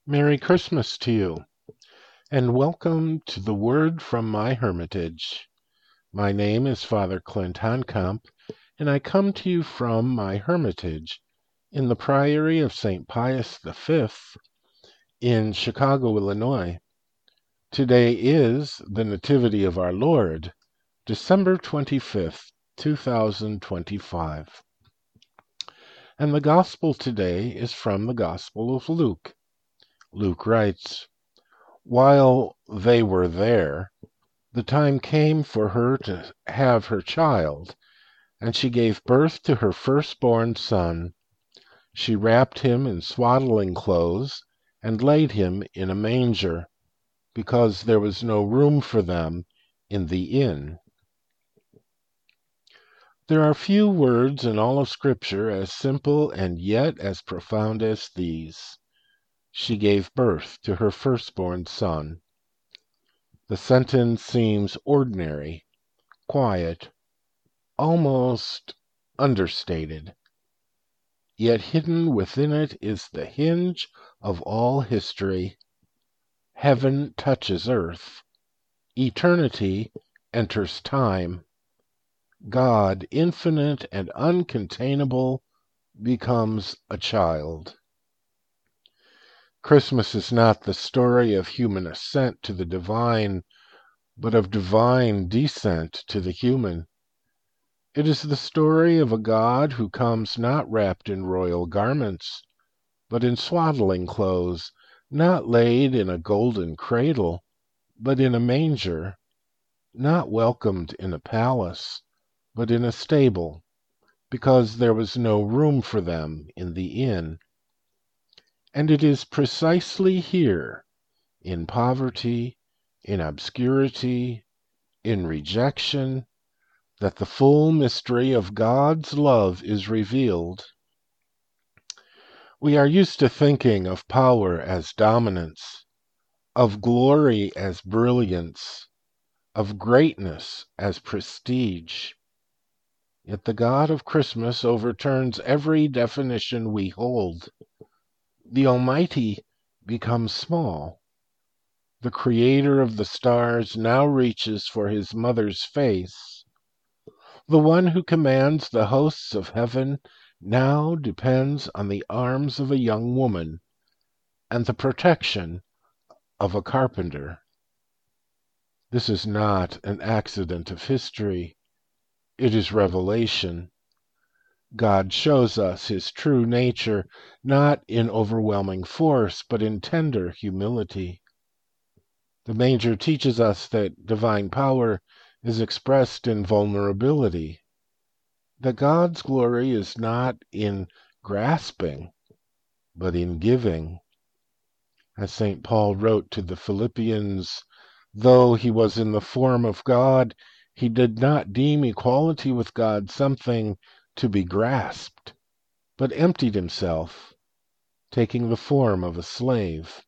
Merry Christmas to you, and welcome to the Word from my Hermitage. My name is Father Clint Honkamp, and I come to you from my Hermitage in the Priory of St. Pius V in Chicago, Illinois. Today is the Nativity of our Lord, December 25th, 2025. And the Gospel today is from the Gospel of Luke. Luke writes, "While they were there, the time came for her to have her child, and she gave birth to her firstborn son. She wrapped him in swaddling clothes and laid him in a manger, because there was no room for them in the inn." There are few words in all of Scripture as simple and yet as profound as these. She gave birth to her firstborn son. The sentence seems ordinary, quiet, almost understated. Yet hidden within it is the hinge of all history. Heaven touches earth. Eternity enters time. God, infinite and uncontainable, becomes a child. Christmas is not the story of human ascent to the divine, but of divine descent to the human. It is the story of a God who comes not wrapped in royal garments, but in swaddling clothes, not laid in a golden cradle, but in a manger, not welcomed in a palace, but in a stable, because there was no room for them in the inn. And it is precisely here, in poverty, in obscurity, in rejection, that the full mystery of God's love is revealed. We are used to thinking of power as dominance, of glory as brilliance, of greatness as prestige. Yet the God of Christmas overturns every definition we hold. The Almighty becomes small. The Creator of the stars now reaches for his mother's face. The one who commands the hosts of heaven now depends on the arms of a young woman and the protection of a carpenter. This is not an accident of history. It is revelation. God shows us his true nature, not in overwhelming force, but in tender humility. The manger teaches us that divine power is expressed in vulnerability, that God's glory is not in grasping, but in giving. As St. Paul wrote to the Philippians, though he was in the form of God, he did not deem equality with God something to be grasped, but emptied himself, taking the form of a slave.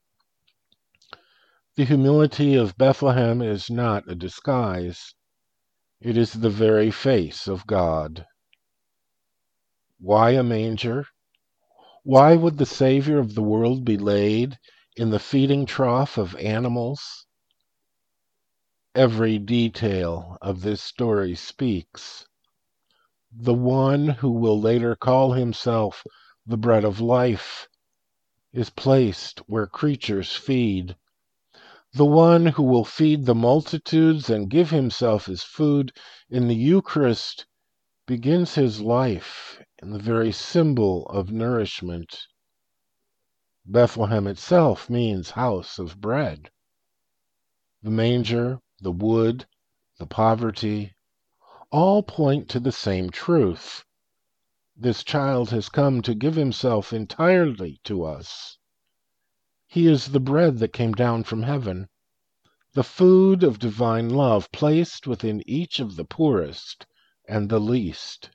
The humility of Bethlehem is not a disguise. It is the very face of God. Why a manger? Why would the Savior of the world be laid in the feeding trough of animals? Every detail of this story speaks. The one who will later call himself the bread of life is placed where creatures feed. The one who will feed the multitudes and give himself as food in the Eucharist begins his life in the very symbol of nourishment. Bethlehem itself means house of bread. The manger, the wood, the poverty, all point to the same truth. This child has come to give himself entirely to us. He is the bread that came down from heaven, the food of divine love placed within each of the poorest and the least.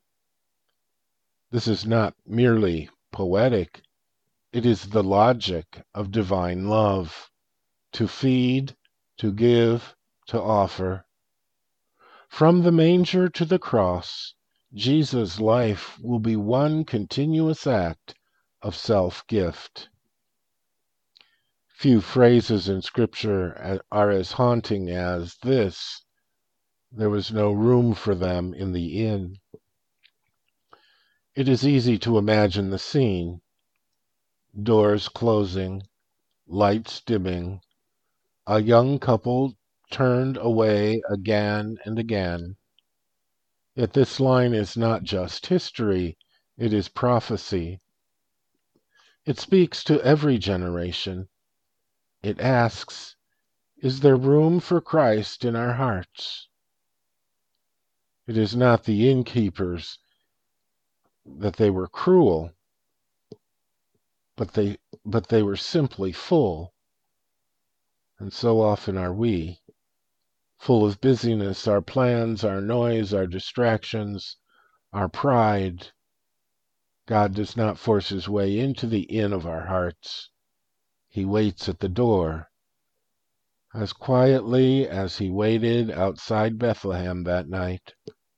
This is not merely poetic, it is the logic of divine love, to feed, to give, to offer. From the manger to the cross, Jesus' life will be one continuous act of self-gift. Few phrases in Scripture are as haunting as this: there was no room for them in the inn. It is easy to imagine the scene: doors closing, lights dimming, a young couple turned away again and again. Yet this line is not just history, it is prophecy. It speaks to every generation. It asks, is there room for Christ in our hearts? It is not the innkeepers that they were cruel, but they were simply full. And so often are we, full of busyness, our plans, our noise, our distractions, our pride. God does not force his way into the inn of our hearts. He waits at the door, as quietly as he waited outside Bethlehem that night.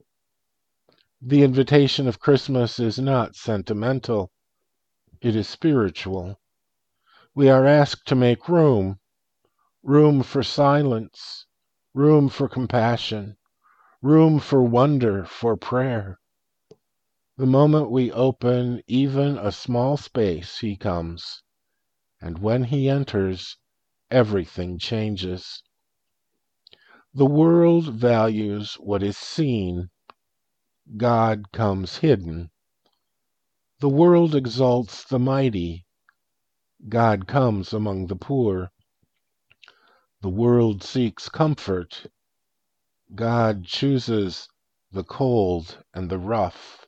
The invitation of Christmas is not sentimental, it is spiritual. We are asked to make room for silence, room for compassion, room for wonder, for prayer. The moment we open even a small space, he comes, and when he enters, everything changes. The world values what is seen. God comes hidden. The world exalts the mighty. God comes among the poor. The world seeks comfort. God chooses the cold and the rough.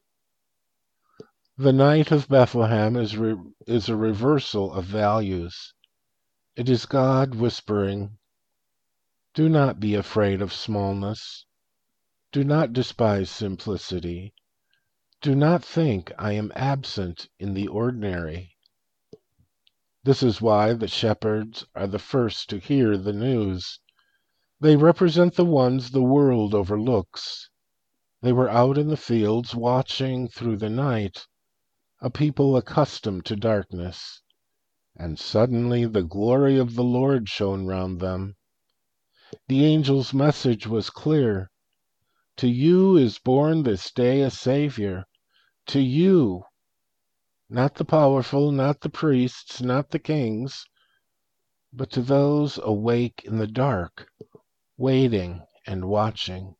The night of Bethlehem is a reversal of values. It is God whispering, do not be afraid of smallness. Do not despise simplicity. Do not think I am absent in the ordinary. This is why the shepherds are the first to hear the news. They represent the ones the world overlooks. They were out in the fields watching through the night, a people accustomed to darkness, and suddenly the glory of the Lord shone round them. The angel's message was clear. To you is born this day a Savior. To you, not the powerful, not the priests, not the kings, but to those awake in the dark, waiting and watching.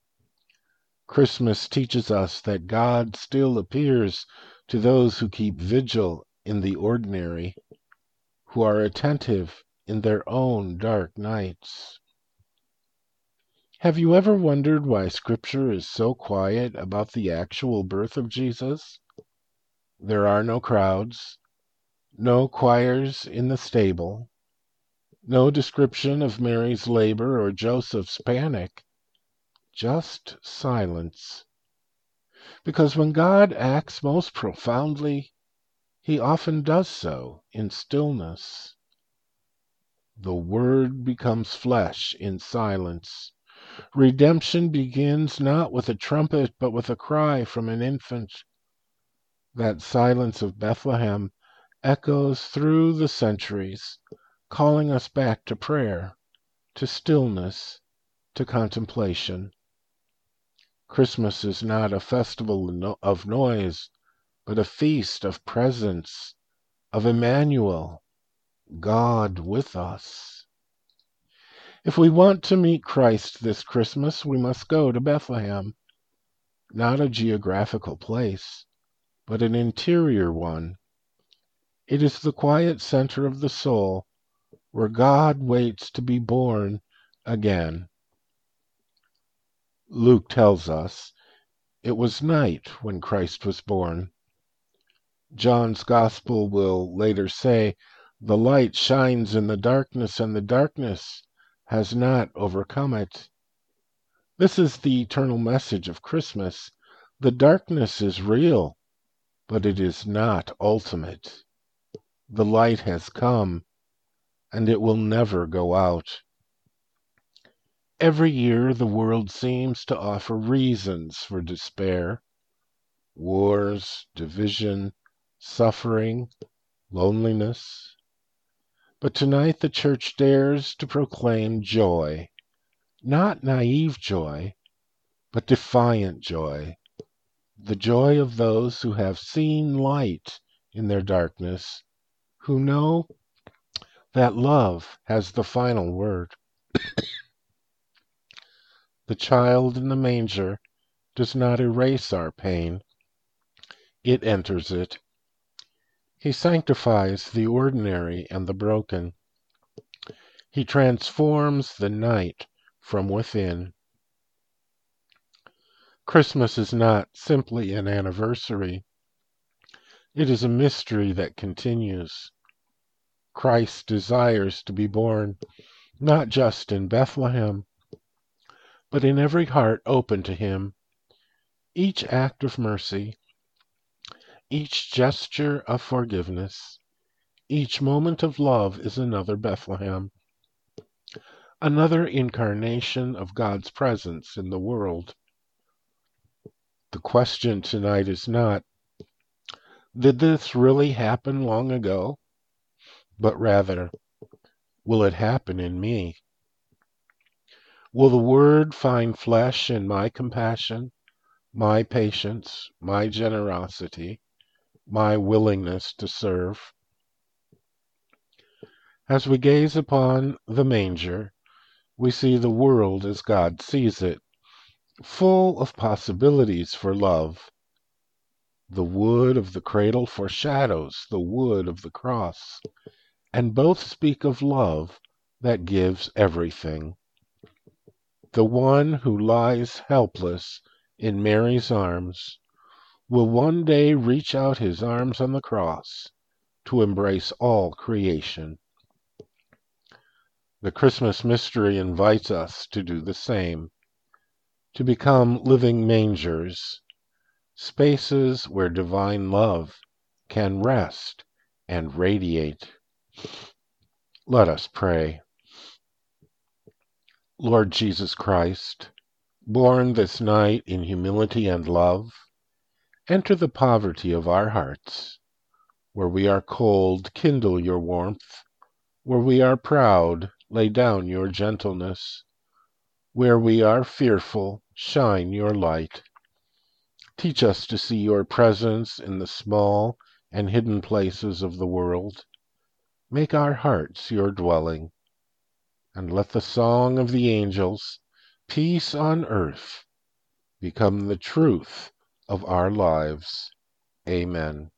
Christmas teaches us that God still appears to those who keep vigil in the ordinary, who are attentive in their own dark nights. Have you ever wondered why Scripture is so quiet about the actual birth of Jesus? There are no crowds, no choirs in the stable, no description of Mary's labor or Joseph's panic, just silence. Because when God acts most profoundly, he often does so in stillness. The Word becomes flesh in silence. Redemption begins not with a trumpet, but with a cry from an infant. That silence of Bethlehem echoes through the centuries, calling us back to prayer, to stillness, to contemplation. Christmas is not a festival of noise, but a feast of presence, of Emmanuel, God with us. If we want to meet Christ this Christmas, we must go to Bethlehem, not a geographical place, but an interior one. It is the quiet center of the soul, where God waits to be born again. Luke tells us it was night when Christ was born. John's Gospel will later say, the light shines in the darkness, and the darkness has not overcome it. This is the eternal message of Christmas. The darkness is real, but it is not ultimate. The light has come, and it will never go out. Every year the world seems to offer reasons for despair: wars, division, suffering, loneliness. But tonight the Church dares to proclaim joy, not naive joy, but defiant joy, the joy of those who have seen light in their darkness, who know that love has the final word. The child in the manger does not erase our pain. It enters it. He sanctifies the ordinary and the broken. He transforms the night from within. Christmas is not simply an anniversary. It is a mystery that continues. Christ desires to be born, not just in Bethlehem, but in every heart open to him. Each act of mercy, each gesture of forgiveness, each moment of love is another Bethlehem, another incarnation of God's presence in the world. The question tonight is not, did this really happen long ago? But rather, will it happen in me? Will the Word find flesh in my compassion, my patience, my generosity, my willingness to serve? As we gaze upon the manger, we see the world as God sees it, full of possibilities for love. The wood of the cradle foreshadows the wood of the cross, and both speak of love that gives everything. The one who lies helpless in Mary's arms will one day reach out his arms on the cross to embrace all creation. The Christmas mystery invites us to do the same, to become living mangers, spaces where divine love can rest and radiate. Let us pray. Lord Jesus Christ, born this night in humility and love, enter the poverty of our hearts. Where we are cold, kindle your warmth. Where we are proud, lay down your gentleness. Where we are fearful, shine your light. Teach us to see your presence in the small and hidden places of the world. Make our hearts your dwelling. And let the song of the angels, peace on earth, become the truth of our lives. Amen.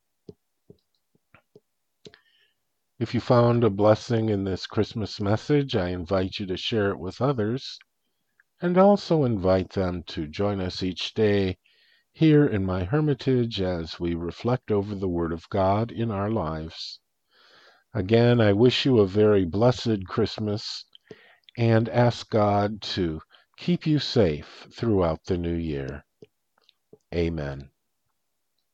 If you found a blessing in this Christmas message, I invite you to share it with others, and also invite them to join us each day here in my hermitage as we reflect over the Word of God in our lives. Again, I wish you a very blessed Christmas and ask God to keep you safe throughout the new year. Amen.